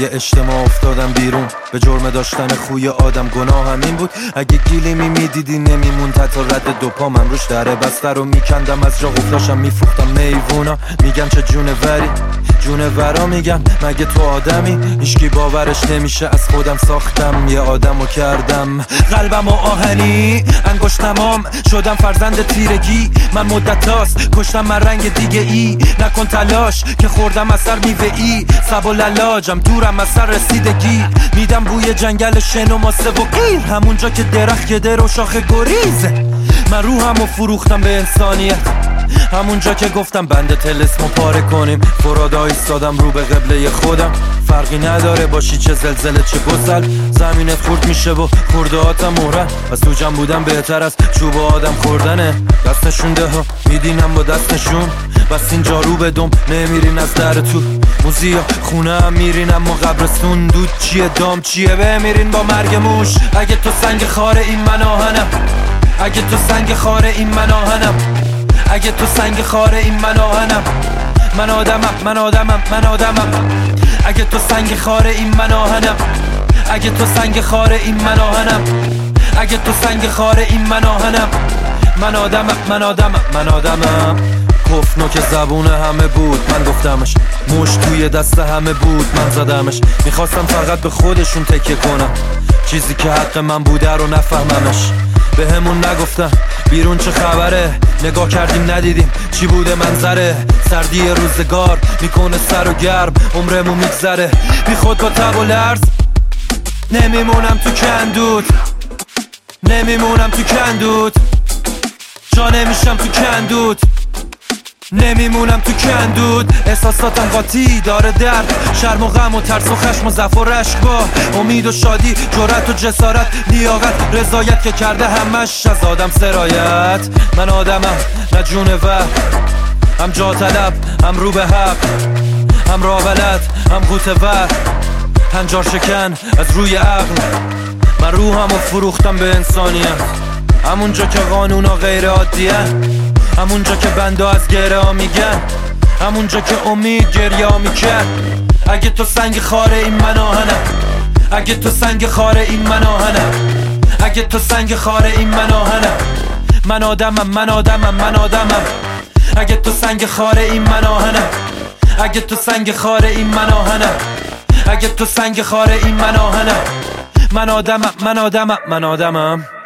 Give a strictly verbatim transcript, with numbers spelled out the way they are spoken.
پای اجتماع افتادم بیرون، به جرم داشتن خوی آدم گناه همین بود. اگه گیلیمی میدیدی نمیمون تا رد دوپا، من روش دره بسته رو میکندم، از جا قفلاشم میفروختم میوونا. میگم چه جونوری جونورا، میگم مگه تو آدمی؟ هیچکی باورش نمیشه، از خودم ساختم یه آدمو کردم قلبم و آهنی انگشت تمام شدم فرزند تیرگی. من مدت هاست کشتم من رنگ دیگه ای، نکن تلاش که خوردم از سر میوه ای. سب و للاجم دورم از سر رسیدگی، میدم بوی جنگل شن و ماسه و قیر، همونجا که درخت کده رو شاخ گریز. من روحمو فروختم به انسانیت، همونجا که گفتم بند تلسمو پاره کنیم. فرادا ایستادم رو به قبله خودم، فرقی نداره باشی چه زلزله چه گسل، زمینت خورد میشه و خورده هاتم مهرن. بس تو جمع بودم بهتر از چوب آدم خوردنه، دست نشونده ها میدینم با دست نشون. بس اینجا رو بدم نمیرین از در تو، موزیا خونه هم میرین اما قبرستون. دود چیه دام چیه بمیرین با مرگ موش. اگه تو سنگ خاره این من آهنم، اگه تو سنگ خاره این من آهنم، اگه تو سنگ خاره این من آهنم. من آدمم من آدمم من آدمم، اگه تو سنگ خاره این من آهنم، اگه تو سنگ خاره این من آهنم، اگه تو سنگ خاره این من آهنم. من آدمم من آدمم من آدمم. کفنو که زبون همه بود من گفتمش، موش توی دست همه بود من زدمش. میخواستم فقط به خودشون تکیه کنم، چیزی که حق من بوده رو نفهممش. به همون نگفتم بیرون چه خبره، نگاه کردیم ندیدیم چی بوده منظره. سردی روزگار میکنه سر و گرم، عمرمون میگذره بی خود با تب و لرز. نمیمونم تو کندود، نمیمونم تو کندود، جا نمیشم تو کندود، نمیمونم تو کندود. احساساتم قاطی داره درد، شرم و غم و ترس و خشم و ضعف و رشک، با امید و شادی، جرأت و جسارت، لیاقت، رضایت که کرده همش از آدم سرایت. من آدمم نه جونور، هم جا طلب هم رو به حق، هم راه بلد هم قوطه ور، هنجار شکن از روی عقل. من روحمو فروختم به انسانیت، همونجا که قانونا غیر عادیه، همونجا که بنده از گره ها میگن، همونجا که امید گریه ها میکن. اگه تو سنگ خاره این من آهنم، اگه تو سنگ خاره این من آهنم، اگه تو سنگ خاره این من آهنم. من آدمم من آدمم من آدمم، اگه تو سنگ خاره این من آهنم، اگه تو سنگ خاره این من آهنم، اگه تو سنگ خاره این من آهنم. من آدمم من آدمم من آدمم.